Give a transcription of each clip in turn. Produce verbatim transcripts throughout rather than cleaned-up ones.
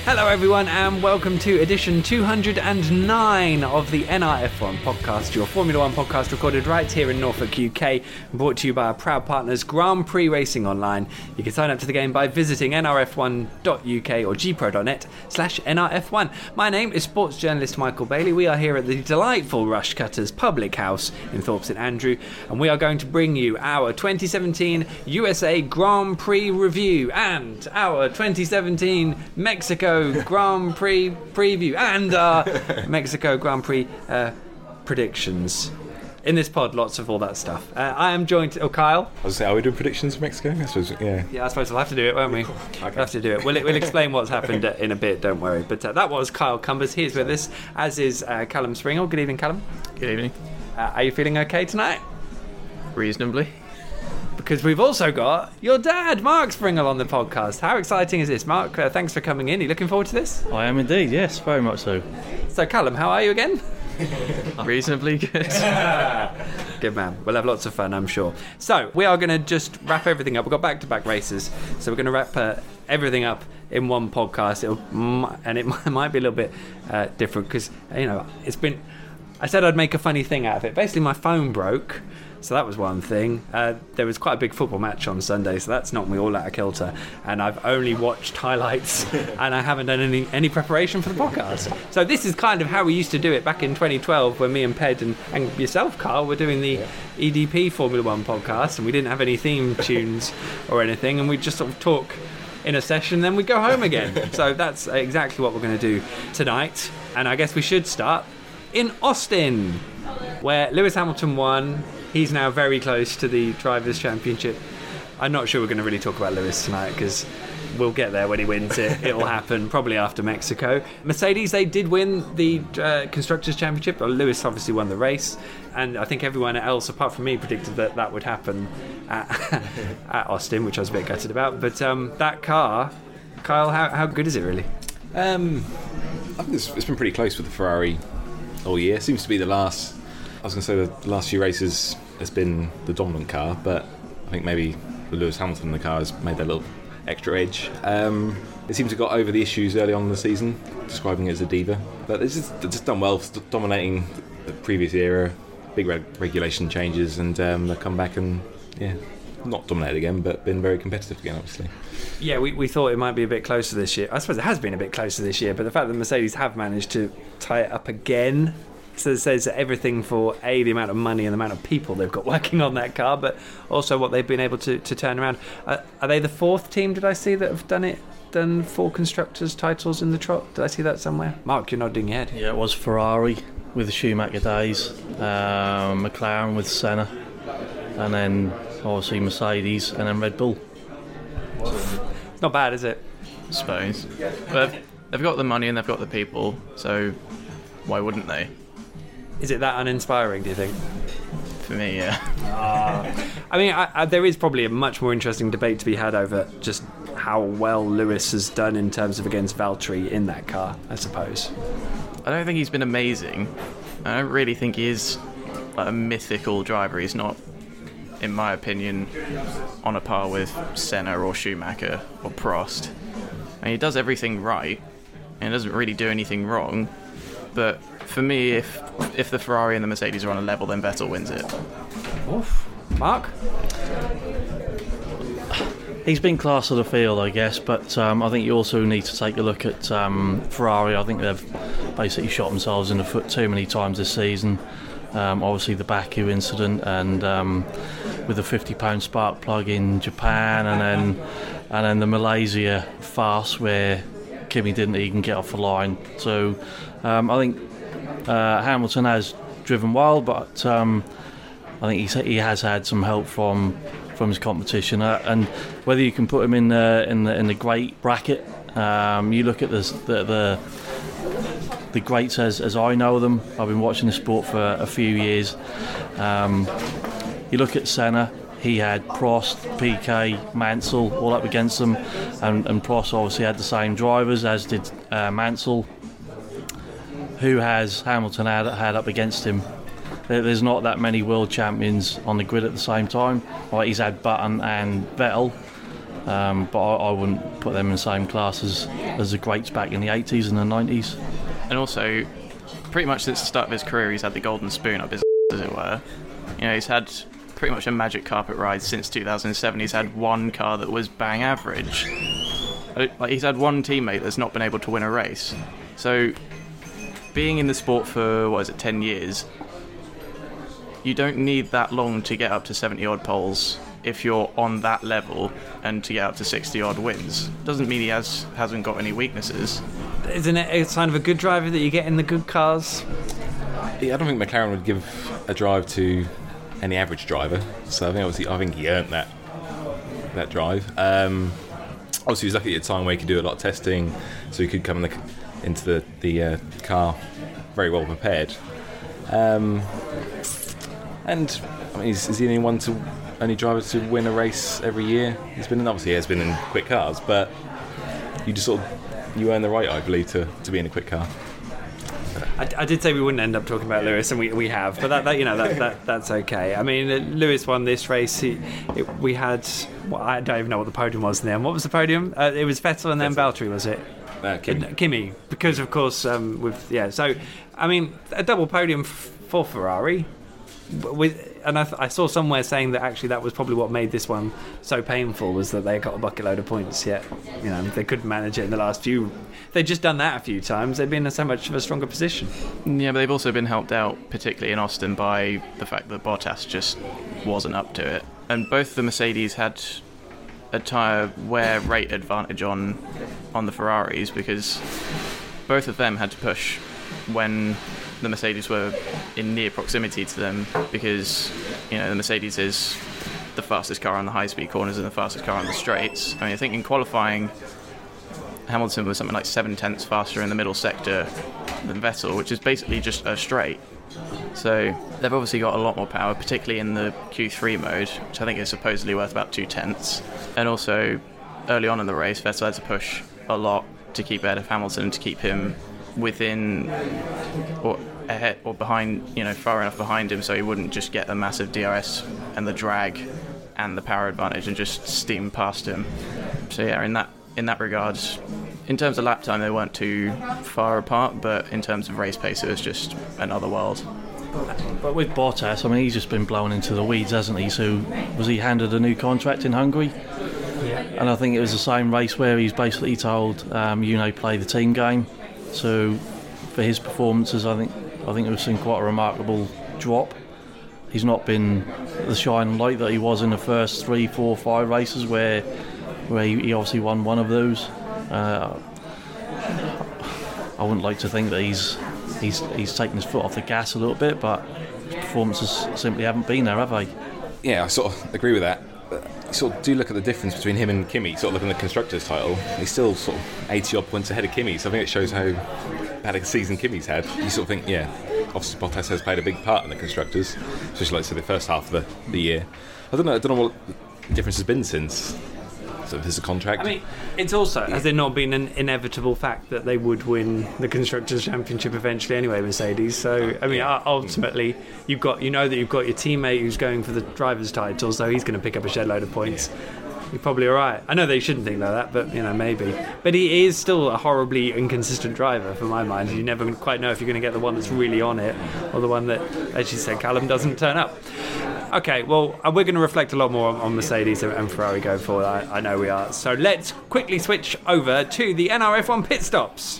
Hello everyone and welcome to edition two hundred nine of the N R F one podcast, your Formula One podcast recorded right here in Norfolk, U K, brought to you by our proud partners Grand Prix Racing Online. You can sign up to the game by visiting n r f one dot u k or g pro dot net slash n r f one. My name is sports journalist Michael Bailey. We are here at the delightful Rushcutters Public House in Thorpe St Andrew, and we are going to bring you our twenty seventeen U S A Grand Prix review and our twenty seventeen Mexico Grand Prix preview and our Mexico Grand Prix uh, predictions. In this pod, lots of all that stuff. Uh, I am joined... Oh, Kyle? I was saying, are we doing predictions for Mexico? I suppose, yeah. Yeah, I suppose we'll have to do it, won't we? Okay. We'll have to do it. We'll, we'll explain what's happened in a bit, don't worry. But uh, that was Kyle Cumbers. He's with us, as is uh, Callum Springle. Good evening, Callum. Good evening. Uh, are you feeling okay tonight? Reasonably. Because we've also got your dad, Mark Springle, on the podcast. How exciting is this? Mark, uh, thanks for coming in. Are you looking forward to this? I am indeed, yes, very much so. So, Callum, how are you again? Reasonably good. Good man. We'll have lots of fun, I'm sure. So, we are going to just wrap everything up. We've got back-to-back races, so we're going to wrap uh, everything up in one podcast. It'll, and it might be a little bit uh, different because, you know, it's been... I said I'd make a funny thing out of it. Basically, my phone broke. So that was one thing. Uh, there was quite a big football match on Sunday, so that's knocked me all out of kilter. And I've only watched highlights, and I haven't done any any preparation for the podcast. So this is kind of how we used to do it back in twenty twelve, when me and Ped and, and yourself, Carl, were doing the E D P Formula One podcast, and we didn't have any theme tunes or anything, and we'd just sort of talk in a session, then we'd go home again. So that's exactly what we're going to do tonight. And I guess we should start in Austin, where Lewis Hamilton won. He's now very close to the Drivers' Championship. I'm not sure we're going to really talk about Lewis tonight because we'll get there when he wins it. It'll happen probably after Mexico. Mercedes, they did win the uh, Constructors' Championship. Well, Lewis obviously won the race. And I think everyone else, apart from me, predicted that that would happen at, at Austin, which I was a bit gutted about. But um, that car, Kyle, how, how good is it really? Um, I think it's, it's been pretty close with the Ferrari all year. Seems to be the last... I was going to say the last few races has been the dominant car, but I think maybe the Lewis Hamilton in the car has made that little extra edge. Um, it seems to have got over the issues early on in the season, describing it as a diva. But it's just, it's just done well, dominating the previous era, big reg- regulation changes, and um, they've come back and, yeah, not dominated again, but been very competitive again, obviously. Yeah, we, we thought it might be a bit closer this year. I suppose it has been a bit closer this year, but the fact that Mercedes have managed to tie it up again... So it says everything for A, the amount of money and the amount of people they've got working on that car, but also what they've been able to, to turn around. Uh, are they the fourth team, did I see, that have done it, done four constructors titles in the trot? Did I see that somewhere? Mark, you're nodding your head. Yeah, it was Ferrari with the Schumacher days, um, McLaren with Senna, and then obviously Mercedes, and then Red Bull. It's not bad, is it? I suppose. But they've got the money and they've got the people, so why wouldn't they? Is it that uninspiring, do you think? For me, yeah. Uh, I mean, I, I, there is probably a much more interesting debate to be had over just how well Lewis has done in terms of against Valtteri in that car, I suppose. I don't think he's been amazing. I don't really think he is like a mythical driver. He's not, in my opinion, on a par with Senna or Schumacher or Prost. And he does everything right, and he doesn't really do anything wrong. But for me, if if the Ferrari and the Mercedes are on a level, then Vettel wins it. Oof. Mark? He's been class of the field, I guess, but um, I think you also need to take a look at um, Ferrari. I think they've basically shot themselves in the foot too many times this season. Um, obviously the Baku incident, and um, with the fifty pound spark plug in Japan, and then and then the Malaysia farce where Kimi didn't even get off the line. So um, I think uh, Hamilton has driven well, but um, I think he's, he has had some help from from his competition, uh, and whether you can put him in the in the in the great bracket. Um, you look at this, the the the greats as as I know them. I've been watching the sport for a few years. Um, you look at Senna. He had Prost, P K, Mansell all up against them, and, and Prost obviously had the same drivers as did uh, Mansell. Who has Hamilton had, had up against him? There, there's not that many world champions on the grid at the same time. Like he's had Button and Vettel, um, but I, I wouldn't put them in the same class as, as the greats back in the eighties and the nineties. And also, pretty much since the start of his career, he's had the golden spoon up his as it were. You know, he's had pretty much a magic carpet ride since two thousand seven. He's had one car that was bang average. Like, he's had one teammate that's not been able to win a race. So, being in the sport for, what is it, ten years, you don't need that long to get up to seventy odd poles if you're on that level and to get up to sixty odd wins. Doesn't mean he has, hasn't got any weaknesses. Isn't it a sign of a good driver that you get in the good cars? Yeah, I don't think McLaren would give a drive to any average driver. So I think obviously I think he earned that that drive. Um, obviously, he was lucky at a time where he could do a lot of testing, so he could come in the, into the the uh, car very well prepared. Um, and I mean, is, is he anyone to only driver to win a race every year? He's been in, obviously he has been in quick cars, but you just sort of you earn the right, I believe, to, to be in a quick car. I, I did say we wouldn't end up talking about Lewis, and we, we have, but that, that you know that, that that's okay. I mean, Lewis won this race. He, it, we had well, I don't even know what the podium was then. What was the podium? Uh, it was Vettel and then Valtteri, was it? Uh, Kimi. Kimi, because of course um, with yeah. So I mean, a double podium f- for Ferrari. With, and I, th- I saw somewhere saying that actually that was probably what made this one so painful, was that they got a bucket load of points, yet you know they couldn't manage it in the last few. They'd just done that a few times. They'd been in so much of a stronger position. Yeah, but they've also been helped out, particularly in Austin, by the fact that Bottas just wasn't up to it. And both the Mercedes had a tyre wear rate advantage on on the Ferraris, because both of them had to push when the Mercedes were in near proximity to them, because you know the Mercedes is the fastest car on the high-speed corners and the fastest car on the straights. I mean, I think in qualifying, Hamilton was something like seven tenths faster in the middle sector than Vettel, which is basically just a straight. So they've obviously got a lot more power, particularly in the Q three mode, which I think is supposedly worth about two tenths. And also, early on in the race, Vettel had to push a lot to keep ahead of Hamilton, to keep him within or ahead or behind, you know, far enough behind him so he wouldn't just get the massive D R S and the drag and the power advantage and just steam past him. So yeah, in that in that regard, in terms of lap time, they weren't too far apart, but in terms of race pace, it was just another world. But with Bottas, I mean, he's just been blown into the weeds, hasn't he? So was he handed a new contract in Hungary? Yeah. And I think it was the same race where he's basically told, um, you know, play the team game. So for his performances, I think I think we've seen quite a remarkable drop. He's not been the shining light that he was in the first three, four, five races where where he, he obviously won one of those. Uh, I wouldn't like to think that he's he's he's taken his foot off the gas a little bit, but his performances simply haven't been there, have they? Yeah, I sort of agree with that. But you sort of do look at the difference between him and Kimi. Sort of look at the constructors' title. He's still sort of eighty odd points ahead of Kimi. So I think it shows how bad a season Kimi's had. You sort of think, yeah, obviously Bottas has played a big part in the constructors, especially like say the first half of the, the year. I don't know. I don't know what the difference has been since. So there's a contract. I mean, it's also, has there not been an inevitable fact that they would win the Constructors' Championship eventually anyway, Mercedes? So, I mean, ultimately, you've got, you know that you've got your teammate who's going for the driver's title, so he's going to pick up a shed load of points. You're probably all right. I know they shouldn't think like that, but, you know, maybe. But he is still a horribly inconsistent driver, for my mind. You never quite know if you're going to get the one that's really on it, or the one that, as you said, Callum, doesn't turn up. Okay, well, we're going to reflect a lot more on, on Mercedes and Ferrari going forward. I, I know we are. So let's quickly switch over to the N R F one pit stops.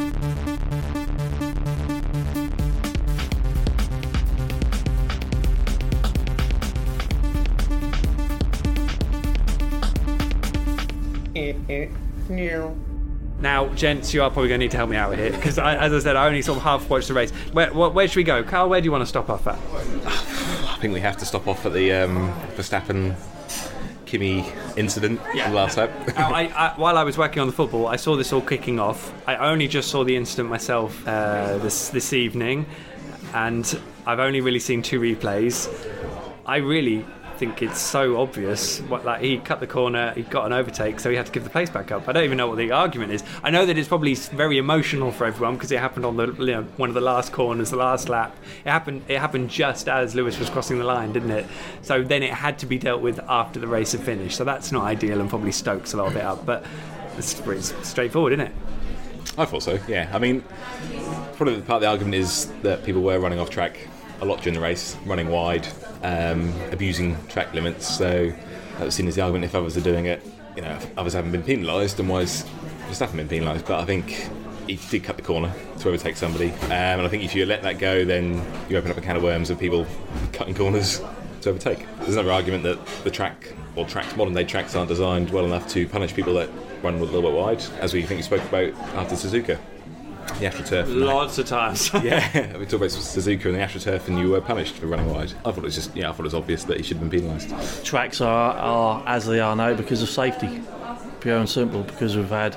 Now, gents, you are probably going to need to help me out here, because, as I said, I only sort of half watched the race. Where, where, where should we go? Carl, where do you want to stop off at? I think we have to stop off at the um, Verstappen Kimi incident yeah. last lap. I, I, while I was working on the football, I saw this all kicking off. I only just saw the incident myself uh, this this evening, and I've only really seen two replays. I really think it's so obvious. What, like he cut the corner, he got an overtake, so he had to give the place back up. I don't even know what the argument is. I know that it's probably very emotional for everyone because it happened on the you know, one of the last corners, the last lap. It happened. It happened just as Lewis was crossing the line, didn't it? So then it had to be dealt with after the race had finished. So that's not ideal and probably stokes a lot of it up. But it's pretty straightforward, isn't it? I thought so. Yeah. I mean, probably part of the argument is that people were running off track a lot during the race, running wide, um, abusing track limits. So that was seen as the argument if others are doing it. You know, if others haven't been penalised, then why has Verstappen been penalised? But I think he did cut the corner to overtake somebody, um, and I think if you let that go, then you open up a can of worms of people cutting corners to overtake. There's another argument that the track, or tracks, modern day tracks, aren't designed well enough to punish people that run a little bit wide, as we think we spoke about after Suzuka. The AstroTurf. Lots of times. Yeah, we talked about Suzuka and the AstroTurf, and you were punished for running wide. I thought it was just, yeah, I thought it was obvious that he should have been penalised. Tracks are, are as they are now because of safety, pure and simple. Because we've had,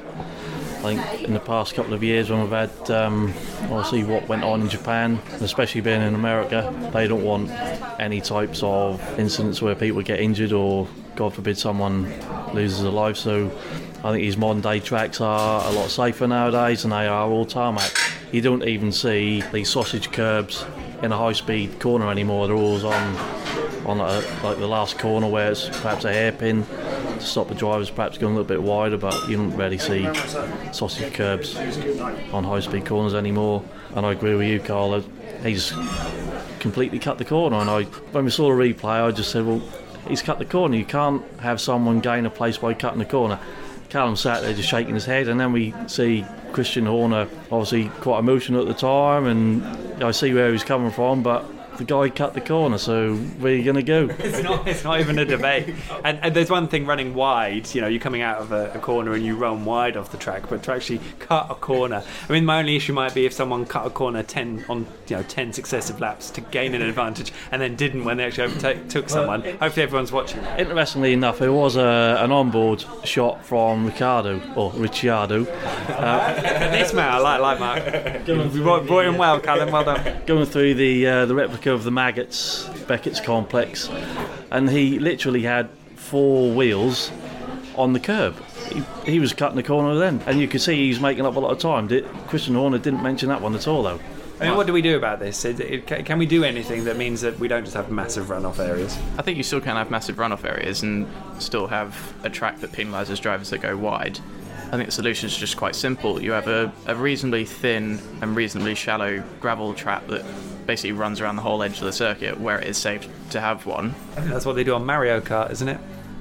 I think, in the past couple of years when we've had, um, obviously what went on in Japan, especially being in America, they don't want any types of incidents where people get injured or, God forbid, someone loses their life. So I think these modern day tracks are a lot safer nowadays, and they are all tarmac. You don't even see these sausage curbs in a high speed corner anymore. They're always on on a, like the last corner where it's perhaps a hairpin to stop the drivers perhaps going a little bit wider, but you don't really see sausage curbs on high speed corners anymore. And I agree with you, Carl, he's completely cut the corner. And I, when we saw the replay, I just said, well, he's cut the corner. You can't have someone gain a place by cutting the corner. Callum sat there just shaking his head, and then we see Christian Horner obviously quite emotional at the time, and I see where he's coming from, but the guy cut the corner, so where are you going to go? It's not, it's not even a debate. And, and there's one thing running wide, you know, you're coming out of a, a corner and you run wide off the track, but to actually cut a corner, I mean, my only issue might be if someone cut a corner ten on, you know, ten successive laps to gain an advantage and then didn't when they actually overtook someone. Hopefully everyone's watching that. Interestingly enough, there was a, an onboard shot from Ricciardo, or Ricciardo. Uh, this man, I like, like Mark. You brought, brought him well, Callum, well done. Going through the uh, the replica of the Maggots, Beckett's complex, and he literally had four wheels on the curb. He, he was cutting the corner then, and you could see he was making up a lot of time. Did, Christian Horner didn't mention that one at all, though. I mean, what do we do about this? It, it, can we do anything that means that we don't just have massive runoff areas? I think you still can have massive runoff areas and still have a track that penalises drivers that go wide. I think the solution is just quite simple. You have a, a reasonably thin and reasonably shallow gravel trap that basically runs around the whole edge of the circuit where it is safe to have one. I think that's what they do on Mario Kart, isn't it?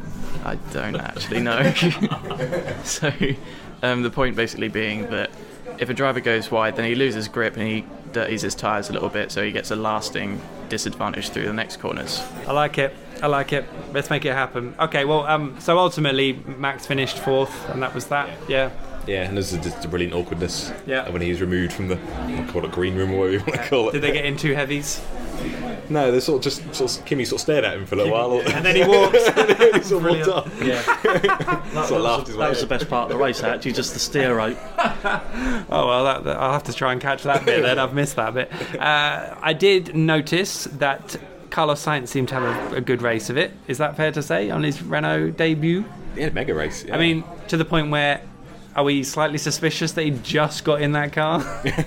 I don't actually know. So um, the point basically being that if a driver goes wide, then he loses grip and he dirties his tyres a little bit, so he gets a lasting disadvantage through the next corners. I like it. I like it. Let's make it happen. Okay, well, um, so ultimately Max finished fourth, and that was that. Yeah. Yeah, and there's just a brilliant awkwardness yeah. when he was removed from the, I'll call it green room or whatever you want to call it. Did they get in two heavies? No, they sort of just sort of, Kimi sort of stared at him for a little while, and then he walked. he sort of walked up. Yeah, that, sort of was, that was the best part of the race, actually, just the steer rope. Oh well, that, that, I'll have to try and catch that bit. Then I've missed that bit. Uh, I did notice that Carlos Sainz seemed to have a, a good race of it. Is that fair to say on his Renault debut? He had a mega race. Yeah. I mean, to the point where. Are we slightly suspicious that he just got in that car?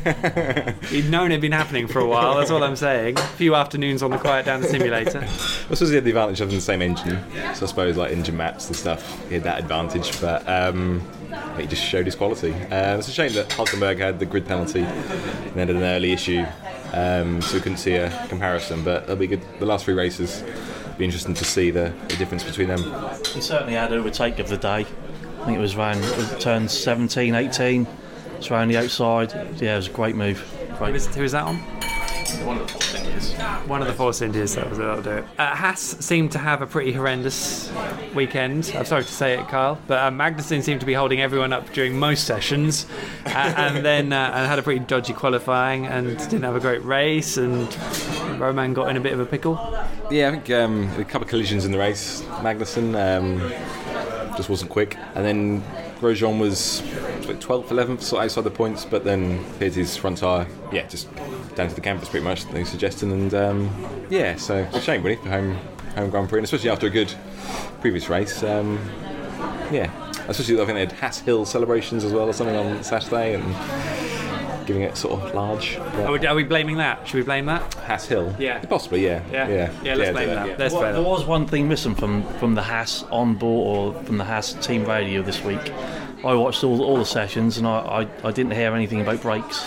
He'd known it'd been happening for a while, that's all I'm saying. A few afternoons on the quiet down the simulator. I suppose he had the advantage of having the same engine. So I suppose like engine maps and stuff, he had that advantage. But um, he just showed his quality. Uh, it's a shame that Hulkenberg had the grid penalty and then had an early issue. Um, so we couldn't see a comparison. But it'll be good. The last three races, it'll be interesting to see the, the difference between them. He certainly had overtake of the day. I think it was around turn seventeen, eighteen. It's around the outside. Yeah, it was a great move. Great. Who, was, who was that on? One of the Force Indias. One of the Force Indias, that was it, that'll do it. Uh, Haas seemed to have a pretty horrendous weekend. I'm sorry to say it, Kyle, but uh, Magnussen seemed to be holding everyone up during most sessions, uh, and then uh, and had a pretty dodgy qualifying and didn't have a great race, and Roman got in a bit of a pickle. Yeah, I think um, a couple of collisions in the race. Magnussen um, just wasn't quick, and then Grosjean was like twelfth, eleventh, sort of outside the points, but then hit his front tyre, yeah, just down to the canvas pretty much, they suggesting, and um, yeah, so it's a shame really for home home Grand Prix, and especially after a good previous race. Um, yeah, especially I think they had Haas Hill celebrations as well or something on Saturday, and giving it sort of large. Are we, are we blaming that? Should we blame that? Haas Hill? Yeah. Possibly, yeah. Yeah, yeah, yeah let's yeah, blame that, that. yeah. That's Well, fair. there was one thing missing from, from the Haas on board or from the Haas team radio this week. I watched all all the sessions and I, I, I didn't hear anything about brakes.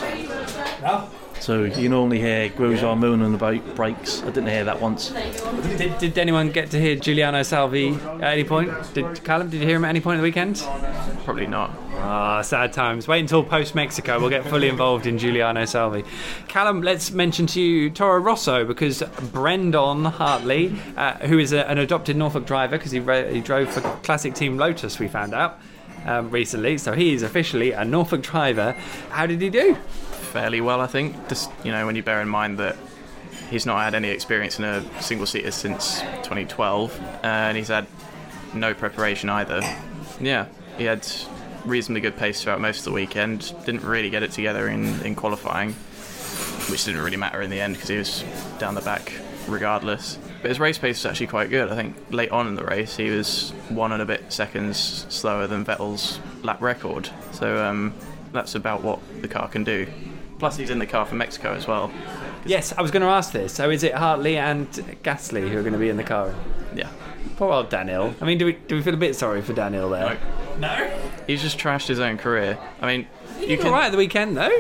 No? So you normally hear Grosjean mooning about brakes. I didn't hear that once. Did, did anyone get to hear Giuliano Salvi at any point? Did Callum, did you hear him at any point of the weekend? Probably not. Ah, sad times. Wait until post-Mexico. We'll get fully involved in Giuliano Salvi. Callum, let's mention to you Toro Rosso, because Brendan Hartley, uh, who is a, an adopted Norfolk driver, because he, ro- he drove for classic team Lotus, we found out um, recently. So he is officially a Norfolk driver. How did he do? Fairly well, I think. Just, you know, when you bear in mind that he's not had any experience in a single-seater since twenty twelve, uh, and he's had no preparation either. Yeah, he had reasonably good pace throughout most of the weekend. Didn't really get it together in, in qualifying, which didn't really matter in the end because he was down the back regardless. But his race pace was actually quite good. I think late on in the race he was one and a bit seconds slower than Vettel's lap record. So um, that's about what the car can do. Plus he's in the car for Mexico as well. Yes, I was going to ask this. So is it Hartley and Gasly who are going to be in the car? Yeah. Poor old Daniel. I mean, do we do we feel a bit sorry for Daniel there? No. No? He's just trashed his own career. I mean, You you were can right at the weekend, though.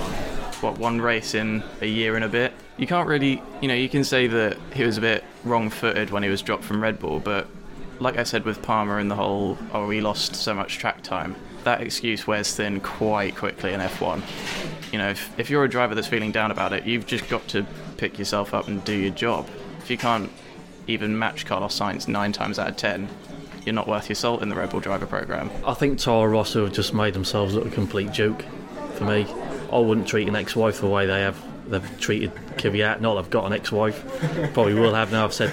what one race in a year and a bit. You can't really, you know, you can say that he was a bit wrong-footed when he was dropped from Red Bull, but like I said with Palmer and the whole, oh, we lost so much track time, that excuse wears thin quite quickly in F one. You know, if, if you're a driver that's feeling down about it, you've just got to pick yourself up and do your job. If you can't even match Carlos Sainz nine times out of ten, you're not worth your salt in the Red Bull driver program. I think Toro Rosso have just made themselves look a complete joke for me. I wouldn't treat an ex-wife the way they have they've treated Kvyat. Not that I've got an ex-wife, probably will have now I've said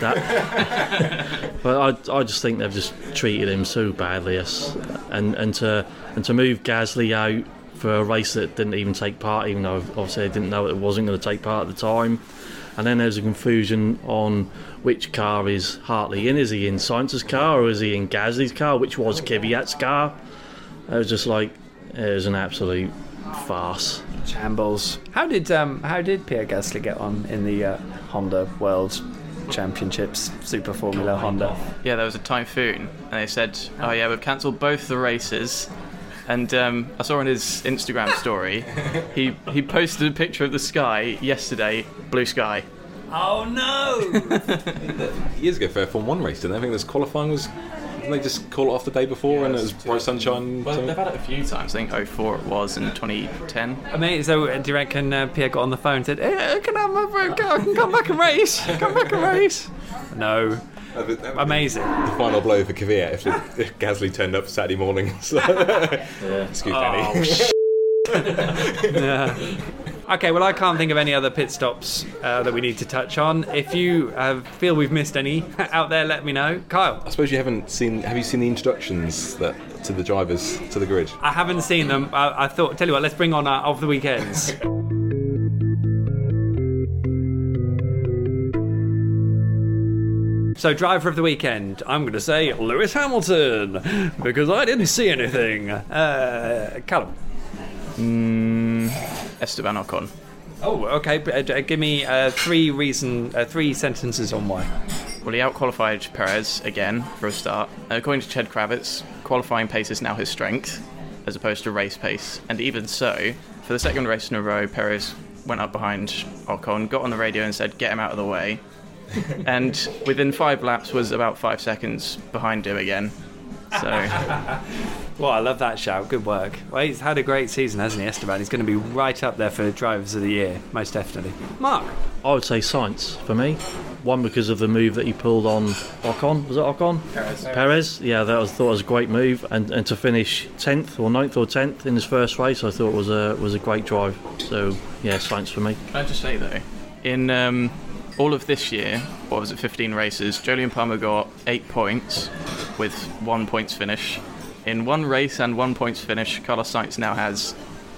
that. But I, I just think they've just treated him so badly. Yes. And and to and to move Gasly out for a race that didn't even take part, even though obviously they didn't know it wasn't going to take part at the time. And then there's a confusion on which car is Hartley in. Is he in Sainz's car or is he in Gasly's car, which was Kvyat's car? It was just like, it was an absolute farce. Shambles. How did um how did Pierre Gasly get on in the uh, Honda World Championships Super Formula Honda? Yeah, there was a typhoon, and they said, oh yeah, we've cancelled both the races. And um, I saw on his Instagram story, he he posted a picture of the sky yesterday, blue sky. Oh no! Years ago for F one race, didn't they? I think this qualifying was. Didn't they just call it off the day before Yeah, and it was bright sunshine? Well, something? they've had it a few times. I think oh four it was in twenty ten. I mean, so uh, do you reckon uh, Pierre got on the phone and said, hey, can I, have my, I can come back and race? Come back and race? No. That would- that would be Amazing. The final blow for Kvyat if, the, if Gasly turned up Saturday morning. So. Excuse Oh, me. sh- yeah. Okay, well, I can't think of any other pit stops uh, that we need to touch on. If you uh, feel we've missed any out there, let me know. Kyle? I suppose you haven't seen. Have you seen the introductions that to the drivers to the grid? I haven't seen them. I, I thought, tell you what, let's bring on our of the weekends. So, driver of the weekend, I'm going to say Lewis Hamilton, because I didn't see anything. Uh, Callum? Esteban Ocon. Oh, okay. Uh, give me uh, three reason, uh, three sentences on why. Well, he outqualified Perez again for a start. According to Ched Kravitz, qualifying pace is now his strength, as opposed to race pace. And even so, for the second race in a row, Perez went up behind Ocon, got on the radio and said, get him out of the way. And within five laps was about five seconds behind him again. So, Well, I love that shout. Good work. Well, he's had a great season, hasn't he, Esteban? He's going to be right up there for drivers of the year, most definitely. Mark? I would say Sainz for me. One, because of the move that he pulled on Ocon. Was it Ocon? Perez. Perez. Yeah, that was thought was a great move, and, and to finish tenth or ninth or tenth in his first race, I thought was a was a great drive. So yeah, Sainz for me. Can I just say though, in um, all of this year, what was it, fifteen races, Jolyon Palmer got eight points with one points finish. In one race and one points finish, Carlos Sainz now has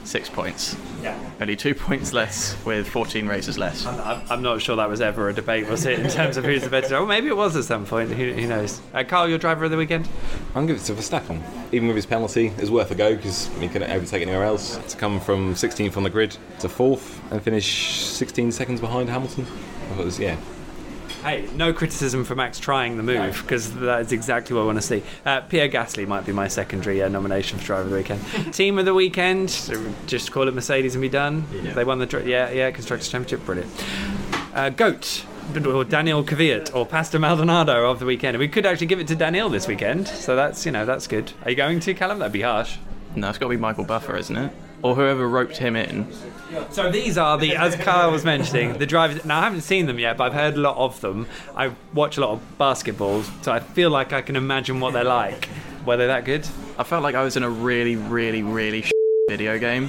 six points. Yeah. Only two points less with fourteen races less. I'm, I'm not sure that was ever a debate, was it, in terms of who's the better driver? Well, maybe it was at some point. Who, who knows? Uh, Carl, your driver of the weekend? I'm going to give it to Verstappen. Even with his penalty, it's worth a go because he couldn't overtake anywhere else. To come from sixteenth on the grid to fourth and finish sixteen seconds behind Hamilton. I thought it was, yeah. Hey, no criticism for Max trying the move, because that is exactly what I want to see. Uh, Pierre Gasly might be my secondary uh, nomination for driver of the weekend. Team of the weekend, just call it Mercedes and be done. Yeah. They won the dr- yeah yeah Constructors' Championship, brilliant. Uh, GOAT, or Daniel Kvyat, or Pastor Maldonado of the weekend. We could actually give it to Daniel this weekend, so that's, you know, that's good. Are you going to, Callum? That'd be harsh. No, it's got to be Michael Buffer, isn't it? Or whoever roped him in. So these are the, as Kyle was mentioning, the drivers. Now I haven't seen them yet, but I've heard a lot of them. I watch a lot of basketball, so I feel like I can imagine what they're like. Were they that good? I felt like I was in a really, really, really sh- video game.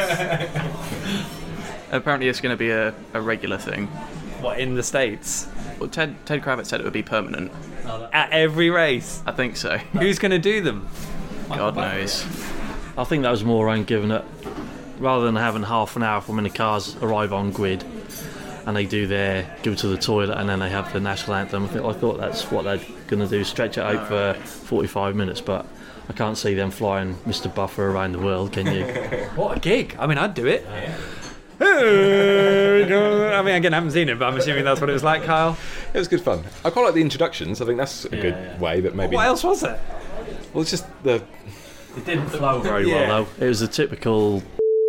Apparently it's going to be a, a regular thing. What, in the States? Well, Ted, Ted Kravitz said it would be permanent. At every race? I think so. Who's going to do them? God knows. I think that was more around giving it, rather than having half an hour from when the cars arrive on grid and they do their go to the toilet and then they have the national anthem. I think I thought that's what they're going to do, stretch it out for forty-five minutes, but I can't see them flying Mister Buffer around the world, can you? What a gig. I mean, I'd do it. I mean, again, I haven't seen it, but I'm assuming that's what it was like, Kyle. It was good fun. I quite like the introductions. I think that's a Yeah, good yeah. way, but maybe... What else was it? Well, it's just the... It didn't flow very Yeah. well, though. It was a typical...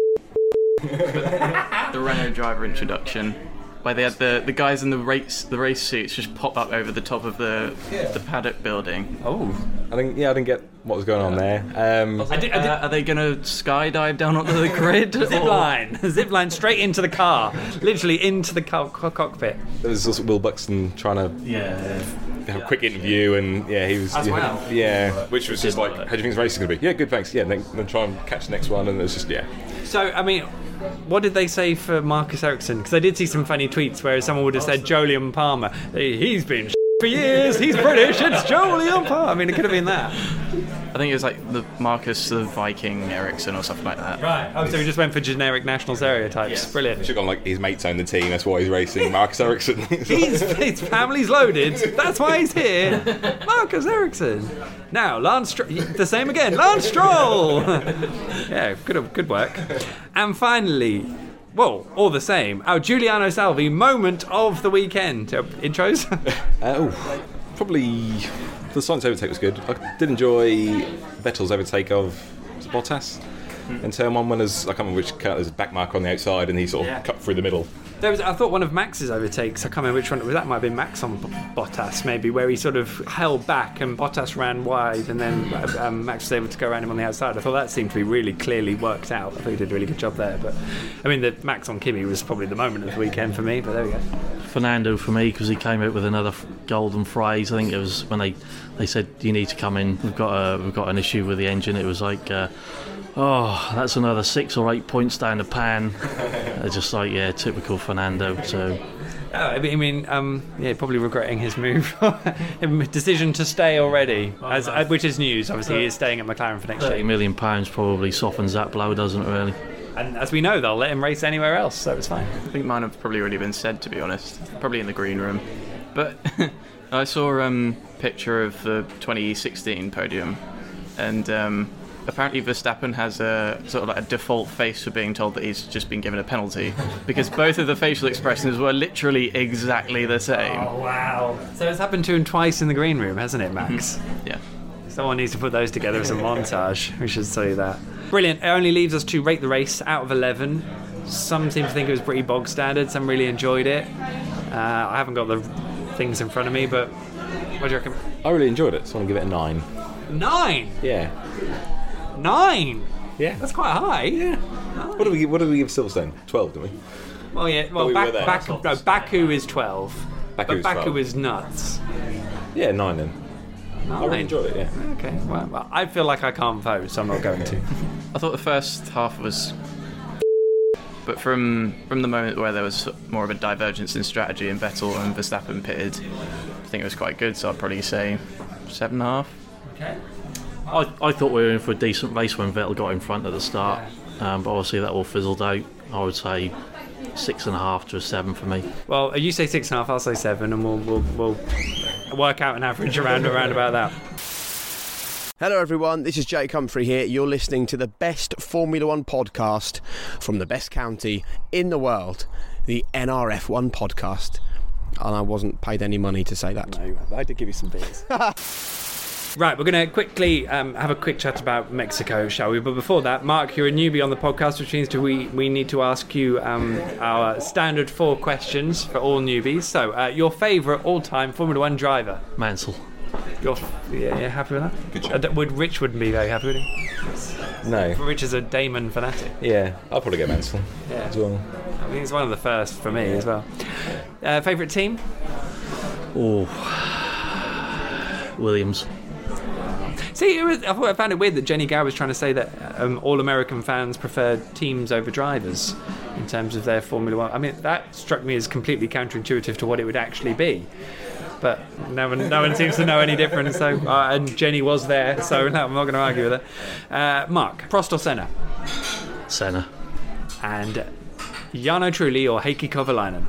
The Renault driver introduction, where they had the, the guys in the race the race suits just pop up over the top of the the paddock building. Oh. I think, yeah, I didn't get what was going on there. Um, I did, I did, Uh, are they going to skydive down onto the grid? zip or- line. Zip line straight into the car. Literally into the car, co- cockpit. there was also Will Buxton trying to Yeah. have a quick interview, and yeah, he was... As yeah, well. Yeah, which was just Didn't like, work. how do you think this race is going to be? Yeah, good, thanks. Yeah, then, then try and catch the next one, and it was just, yeah. So, I mean, what did they say for Marcus Ericsson? Because I did see some funny tweets where someone would have said Jolyon Palmer. Hey, he's been for years, he's British, it's Jolyon Palmer. I mean, it could have been that. I think it was like the Marcus the Viking Ericsson or something like that. Right. Oh, so he just went for generic national stereotypes. He Brilliant. should have gone like, his mates own the team, that's why he's racing. Marcus Ericsson. He's, his family's loaded. That's why he's here. Marcus Ericsson. Now, Lance Stroll. The same again. Lance Stroll. Yeah, good, good work. And finally, well, all the same, our Giuliano Salvi moment of the weekend. Uh, intros? Uh, oh, probably the Sainz overtake was good. I did enjoy Vettel's overtake of was it Bottas in turn one when there's, I can't remember which car, there's a back marker on the outside and he sort of Yeah. cut through the middle. There was, I thought one of Max's overtakes, I can't remember which one it was, that might have been Max on B- Bottas maybe, where he sort of held back and Bottas ran wide and then um, Max was able to go around him on the outside. I thought that seemed to be really clearly worked out. I thought he did a really good job there. But I mean, the Max on Kimi was probably the moment of the weekend for me, but there we go. Fernando for me, because he came out with another f- golden phrase. I think it was when they, they said you need to come in. We've got a we've got an issue with the engine. It was like, uh, oh, that's another six or eight points down the pan. uh, just like yeah, typical Fernando. So Oh, I mean, I mean, um, yeah, probably regretting his move, decision to stay already, as, uh, which is news. Obviously, he is staying at McLaren for next thirty year, million pounds probably softens that blow, doesn't it? Really. and as we know, they'll let him race anywhere else, so it's fine. I think mine have probably already been said, to be honest. Probably in the green room. But I saw a um, picture of the twenty sixteen podium, and um, apparently Verstappen has a sort of like a default face for being told that he's just been given a penalty, because both of the facial expressions were literally exactly the same. Oh wow! So it's happened to him twice in the green room, hasn't it, Max? Yeah. Someone needs to put those together as a montage. We should say that. Brilliant. It only leaves us to rate the race out of eleven. Some seem to think it was pretty bog standard. Some really enjoyed it. Uh, I haven't got the things in front of me, but what do you reckon? I really enjoyed it, so I'm going to give it a nine. Nine. Yeah. Nine. Yeah. That's quite high. Yeah. What do we what do we give Silverstone? twelve, didn't we? Well, yeah. Well, we Bak- were there. Bak- no, Baku is twelve. Baku but is Baku twelve. is nuts. Yeah, nine then. I really enjoyed it, yeah. Okay. Well, well, I feel like I can't vote, so I'm not going to. I thought the first half was, but from from the moment where there was more of a divergence in strategy and Vettel and Verstappen pitted, I think it was quite good. So I'd probably say seven and a half. Okay. I, I thought we were in for a decent race when Vettel got in front at the start. um, but obviously that all fizzled out. I would say six and a half to a seven for me. Well, you say six and a half, I'll say seven, and we'll we'll, we'll work out an average around around about that. Hello everyone, this is Jake Humphrey here. You're listening to the best Formula One podcast from the best county in the world, the N R F one podcast. And I wasn't paid any money to say that. No, I did give you some beers. Right, we're going to quickly um, have a quick chat about Mexico, shall we? But before that, Mark, you're a newbie on the podcast, which means we, we need to ask you um, our standard four questions for all newbies. So, uh, your favourite all-time Formula One driver? Mansell. You're, yeah, yeah, happy with that? Good Uh, d- would Rich wouldn't be very happy, would he? No. Rich is a Damon fanatic. Yeah, I'll probably go Mansell Yeah. as well. I think it's one of the first for me as well. Uh, favourite team? Oh, Williams. See, it was, I thought I found it weird that Jenny Gow was trying to say that um, all American fans prefer teams over drivers in terms of their Formula One. I mean, that struck me as completely counterintuitive to what it would actually be. But no one, no one seems to know any different. So, uh, and Jenny was there, so no, I'm not going to argue with her. Uh, Mark, Prost or Senna? Senna. And Jarno Trulli or Heikki Kovalainen?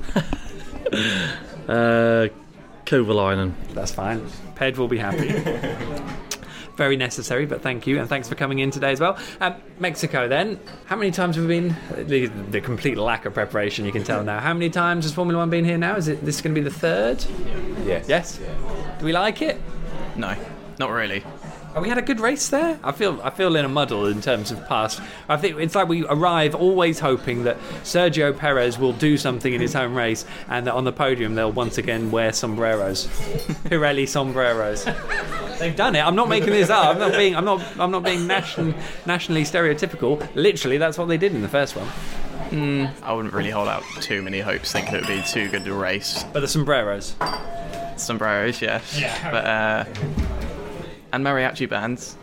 Uh, Kovalainen. That's fine. Ped will be happy. Very necessary, but thank you, and thanks for coming in today as well. Um, Mexico, then. How many times have we been? The, the complete lack of preparation, you can tell now. How many times has Formula One been here now? Is it this going to be the third? Yes. Yes. Do we like it? No, not really. Oh, we had a good race there. I feel I feel in a muddle in terms of past. I think it's like we arrive always hoping that Sergio Perez will do something in his home race, and that on the podium they'll once again wear sombreros, Pirelli sombreros. They've done it. I'm not making this up. I'm not being. I'm not. I'm not being nation, nationally stereotypical. Literally, that's what they did in the first one. Mm, I wouldn't really hold out too many hopes, thinking it would be too good a race. But the sombreros. Sombreros, yes. Yeah. But, uh, and mariachi bands.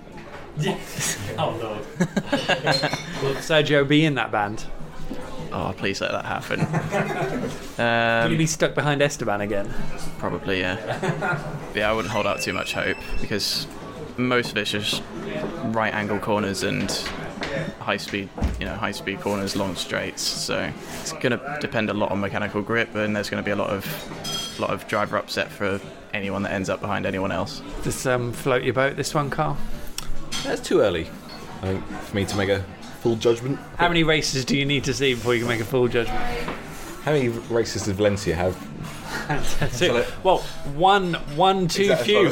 Oh Lord. Will Sergio be in that band? Oh, please let that happen. Will he Um, be stuck behind Esteban again? probably, yeah. Yeah, I wouldn't hold out too much hope because most of it's just right angle corners and high speed, you know, high speed corners, long straights. So it's going to depend a lot on mechanical grip, and there's going to be a lot of, lot of driver upset for anyone that ends up behind anyone else. Does um, float your boat, this one, Carl? That's too early, I think, for me to make a full judgment. How many races do you need to see before you can make a full judgment? How many races does Valencia have? Two. Well, one, one too few.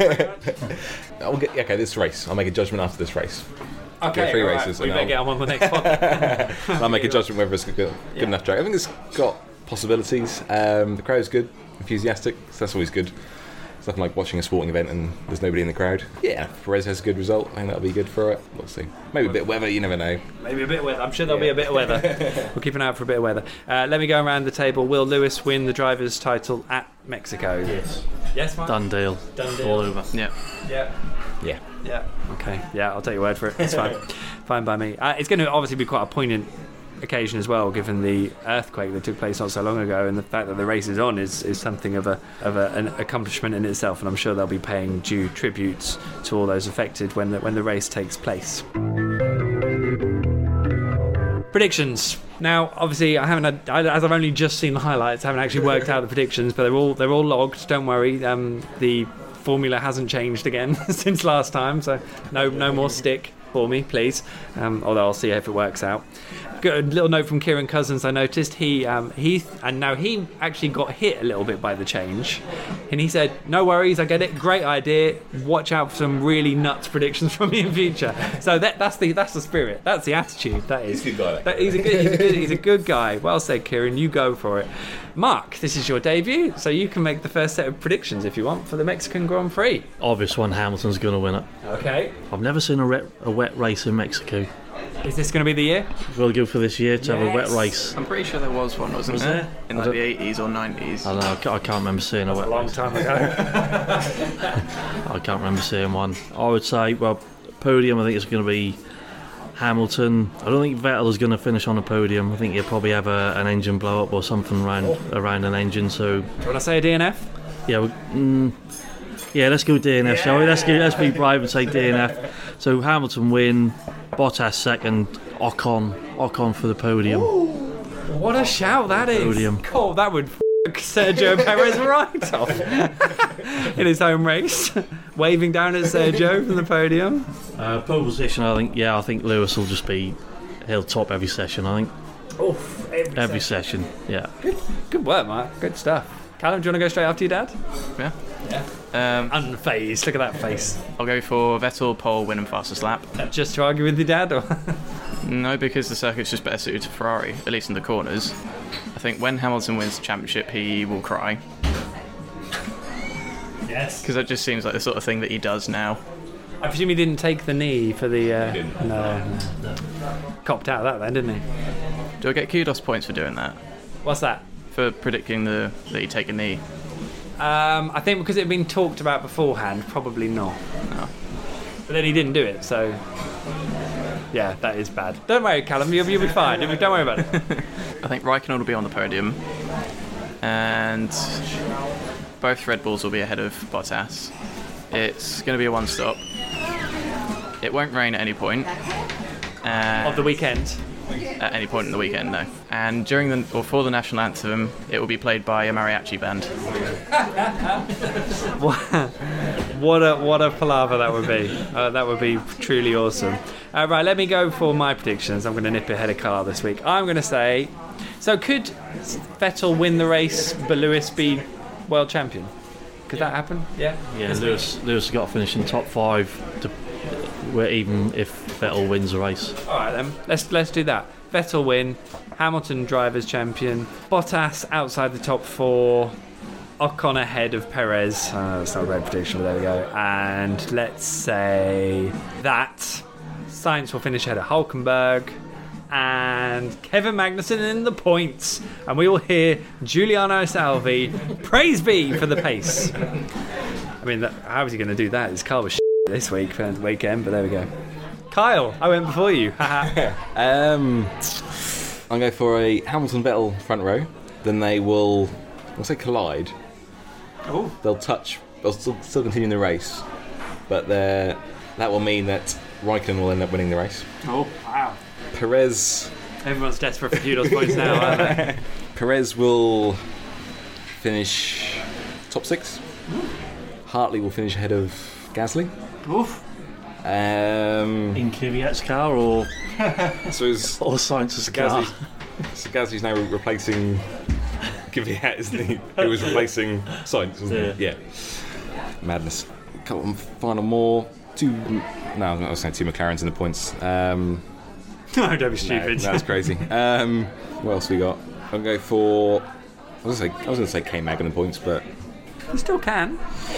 I'll get, okay, this race. I'll make a judgment after this race. Okay, three all right, races we and better I'll- get on with the next one. And I'll make a judgment whether it's a good, good enough track. I think it's got possibilities. Um, the crowd's good, enthusiastic, so that's always good. It's nothing like watching a sporting event and there's nobody in the crowd. Yeah, if Perez has a good result, I think that'll be good for it. We'll see. Maybe a bit of weather, you never know. Maybe a bit of weather. I'm sure there'll be a bit of weather. We'll keep an eye out for a bit of weather. Uh, let me go around the table. Will Lewis win the driver's title at Mexico? Yes. Yes, Mike? Done deal. Done deal. All over. Yeah. Yeah. Yeah. Yeah. Okay. Yeah, I'll take your word for it. It's fine. Fine by me. Uh, it's going to obviously be quite a poignant occasion as well, given the earthquake that took place not so long ago, and the fact that the race is on is, is something of a of a, an accomplishment in itself. And I'm sure they'll be paying due tributes to all those affected when the when the race takes place. Predictions. Now, obviously, I haven't had, I- as I've only just seen the highlights, I haven't actually worked out the predictions, but they're all they're all logged. Don't worry. Um, the formula hasn't changed again since last time, so no no more stick for me, please. Um, although I'll see if it works out. Good, a little note from Kieran Cousins. I noticed he um, he and now he actually got hit a little bit by the change, and he said, "No worries, I get it. Great idea. Watch out for some really nuts predictions from me in future." So that that's the that's the spirit. That's the attitude. That is. He's a good guy, that That- he's a good he's a good he's a good guy. Well said, Kieran. You go for it. Mark, this is your debut, so you can make the first set of predictions if you want for the Mexican Grand Prix. Obvious one, Hamilton's going to win it. Okay. I've never seen a, re- a wet race in Mexico. Is this going to be the year? We'll go for this year to have a wet Yes. race. I'm pretty sure there was one, wasn't Was there? there? In I like don't- the eighties or nineties. I don't know, I ca- I can't remember seeing a wet A long race. time ago. I can't remember seeing one. I would say, well, podium, I think it's going to be Hamilton. I don't think Vettel is going to finish on a podium. I think he'll probably have a, an engine blow up or something around around an engine. So, Do you want to say a D N F? yeah, we, mm, yeah, let's go D N F, shall we? Let's go, let's be brave and say D N F. So Hamilton win, Bottas second. Ocon, Ocon for the podium. Ooh, what a shout that is! Podium. God, that would f- Sergio Perez right off in his home race, waving down at Sergio from the podium. Uh, pole position, I think. Yeah, I think Lewis will just be he'll top every session. I think. Oof, every, Every session. session. Yeah. Good, good work, Mark. Good stuff. Callum, do you want to go straight after your dad? Yeah. Yeah. Um, Unfazed. Look at that face. I'll go for Vettel, pole, win and fastest lap. Just to argue with your dad, or? No, because the circuit's just better suited to Ferrari, at least in the corners. I think when Hamilton wins the championship, he will cry. Yes. Because that just seems like the sort of thing that he does now. I presume he didn't take the knee for the. Uh, no, no, no. Copped out of that then, didn't he? Do I get kudos points for doing that? What's that? For predicting the that he'd take a knee? Um, I think because it had been talked about beforehand, probably not. No. But then he didn't do it, so. Yeah, that is bad. Don't worry, Callum, you'll, you'll be fine. Don't worry about it. I think Raikkonen will be on the podium. And both Red Bulls will be ahead of Bottas. It's going to be a one-stop. It won't rain at any point. Uh, Of the weekend. At any point in the weekend, no. And during the or for the national anthem, it will be played by a mariachi band. What a what a palaver that would be. Uh, that would be truly awesome. Uh, right, let me go for my predictions. I'm going to nip ahead of Carl this week. I'm going to say, so could Vettel win the race, but Lewis be world champion? Could that happen? Yeah. Yeah, Lewis, Lewis has got to finish in top five, to, where even if Vettel wins the race. All right then, let's let's do that. Vettel win, Hamilton drivers champion, Bottas outside the top four, Ocon ahead of Perez. Uh, that's not a great prediction, but there we go. And let's say that Sainz will finish ahead of Hulkenberg, and Kevin Magnussen in the points, and we will hear Giuliano Salvi praise be for the pace. I mean, that, how is he going to do that? His car was shit this week for the weekend, but there we go. Kyle, I went before you. um, I'm going for a Hamilton Vettel front row. Then they will, I'll say collide. Oh, They'll touch. They'll still, still continue the race, but they're- that will mean that Raikkonen will end up winning the race. oh, wow. Perez, Everyone's desperate for kudos points now, aren't they? Perez will finish top six. Hartley will finish ahead of Gasly. Oof. Um, In Kvyat's car or so is or Sainz's car? Gasly, so Gasly's now replacing Kvyat, isn't he? Who was replacing Sainz, wasn't he? Yeah. Madness. A couple of final more. Two. No, I was saying two McLarens in the points. Um, No, don't be no, stupid. that's crazy. Um, what else we got? I'll go for. I was going to say I was going to say K-Mag in the points, but You still can.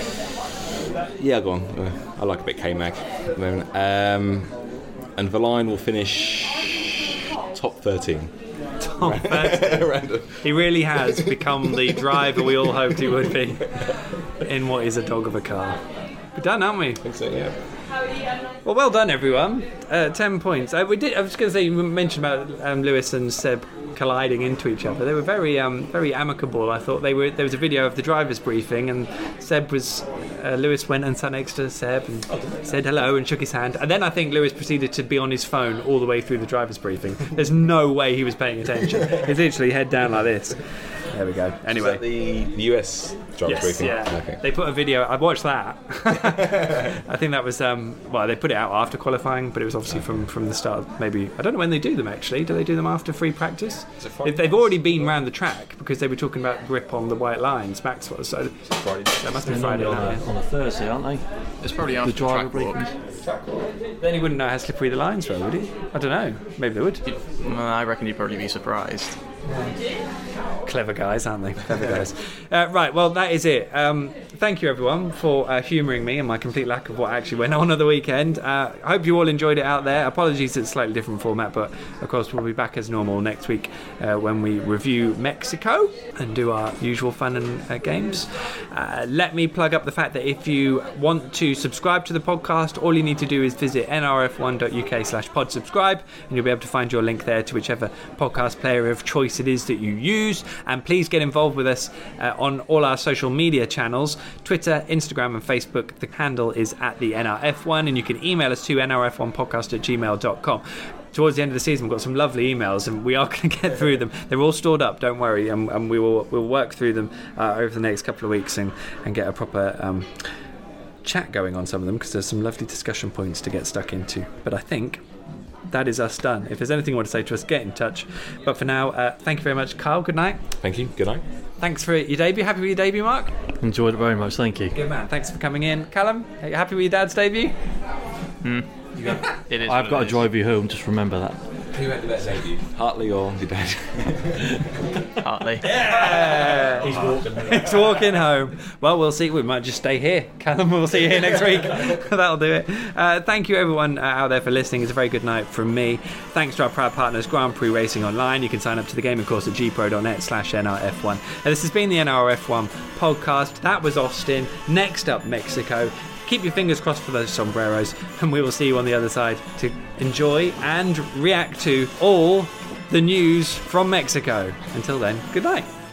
yeah, go on. Uh, I like a bit K-Mag at the moment. Um, and Verline will finish top thirteen. Tom Burton. Random. He really has become the driver we all hoped he would be in what is a dog of a car. We're done, aren't we? I think so, yeah. Well, well done, everyone. Uh, ten points. Uh, we did. I was going to say you mentioned about um, Lewis and Seb colliding into each other. They were very, um, very amicable. I thought they were. There was a video of the drivers' briefing, and Seb was. Uh, Lewis went and sat next to Seb and said hello and shook his hand. And then I think Lewis proceeded to be on his phone all the way through the drivers' briefing. There's no way he was paying attention. He's literally head down like this. There we go. Anyway. Is that the U S drivers Yes, briefing? yeah. Okay. They put a video. I watched that. I think that was um, well, they put it out after qualifying, but it was obviously from, from the start. Maybe I don't know when they do them actually. Do they do them after free practice? Is it Friday? If they've already been round the track because they were talking about grip on the white lines. Max was so Friday. that must be They're Friday normally night. on, a, on a Thursday, aren't they? It's probably after The driver track walk. briefings. Then he wouldn't know how slippery the lines were, would he? I don't know. Maybe they would. Well, I reckon you'd probably be surprised. Clever guys, aren't they? Clever guys. Uh, right, well, that is it. Um, thank you, everyone, for uh, humouring me and my complete lack of what actually went on at the weekend. Uh, I hope you all enjoyed it out there. Apologies, it's a slightly different format, but of course, we'll be back as normal next week uh, when we review Mexico and do our usual fun and uh, games. Uh, let me plug up the fact that if you want to subscribe to the podcast, all you need to do is visit n r f one dot u k slash pod subscribe, and you'll be able to find your link there to whichever podcast player of choice it is that you use. And please get involved with us uh, on all our social media channels, Twitter, Instagram and Facebook. The handle is at the N R F one, and you can email us to n r f one podcast at gmail dot com. towards the end of the season, we've got some lovely emails, and we are going to get through them. They're all stored up, don't worry, and, and we will we'll work through them uh, over the next couple of weeks and, and get a proper um, chat going on some of them, because there's some lovely discussion points to get stuck into. But I think that is us done. If there's anything you want to say to us, get in touch. But for now, uh, thank you very much, Kyle. Good night. Thank you. Good night. Thanks for your debut. Happy with your debut, Mark? Enjoyed it very much, thank you. Good man. Thanks for coming in. Callum, are you happy with your dad's debut? Hmm. It is I've what got it to is. drive you home, just remember that. Who had the best debut? Hartley or your dad? Hartley. Yeah. He's walking. He's walking home. Well, we'll see. We might just stay here. Callum, we'll see you here next week. That'll do it. Uh, thank you, everyone uh, out there, for listening. It's a very good night from me. Thanks to our proud partners, Grand Prix Racing Online. You can sign up to the gaming course at gpro.net slash N R F one. And this has been the N R F one podcast. That was Austin. Next up, Mexico. Keep your fingers crossed for those sombreros, and we will see you on the other side to enjoy and react to all the news from Mexico. Until then, good night.